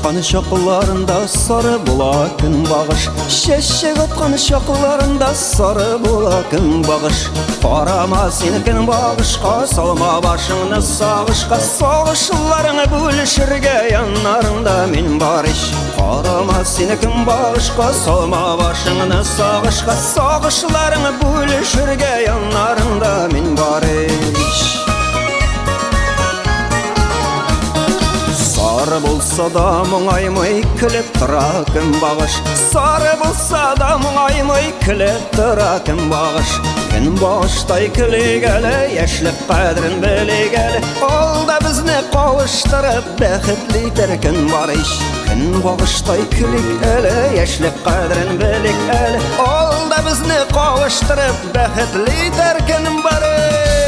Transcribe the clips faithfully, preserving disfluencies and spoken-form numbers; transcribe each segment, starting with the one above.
атқан шоқыларында сары бола күн бағыш, шешек атқан шоқыларында сары бола күн бағыш. Қарама сенікін бағышқа, салма башыңны сағышқа, соғышыларыңы бөлішірге янарыңда мен бар еш. Қарама сенікін бағышқа, салма башыңны сағышқа, соғышыларыңы бөлішірге янарыңда мен бар еш. Сары болса да мұңаймай күліп тұра күн бағыш, сары болса да мұңаймай күліп тұра күн бағыш. Күн бағыштай күлегелі, ешілік қадірін білегелі, ол да бізні қауыштырып бәхітлейтір күн бар еш. Күн бағыштай күлегелі, ешілік қадірін білегелі, ол да бізні қауыштырып бәхітлейтір күн бар еш.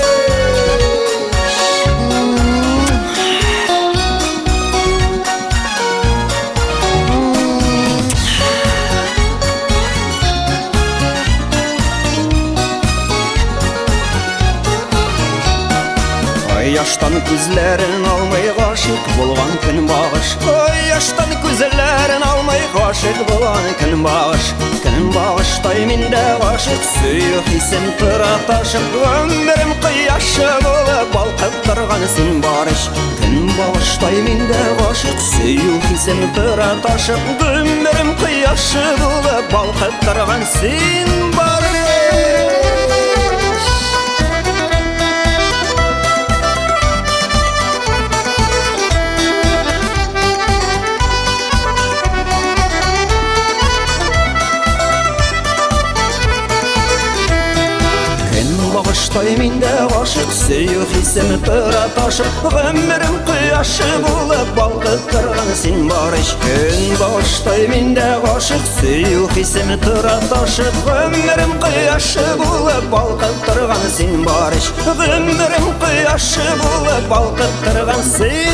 Яштан күзләрін алмай ғашық болған күн бағыш, яштан күзләрін алмай ғашық болған күн бағыш. Күн бағыштай менде ғашық, сүйік исем тұра ташып, өмірім қияшы болып балқып тұрған сен бар еш. Күн бағыштай менде ғашық, сүйік исем тұра ташып, өмірім қияшы болып балқып тұрған сен бар еш. Бағыштай менде ғашық, сүйік исем тұра ташып, өмірім қияшы болып балқып тұрған сен бар еш. Күн бағыштай менде ғашық, сүйік исем тұра ташып, өмірім қияшы болып балқып тұрған сен бар еш. Өмірім қияшы болып балқып тұрған сен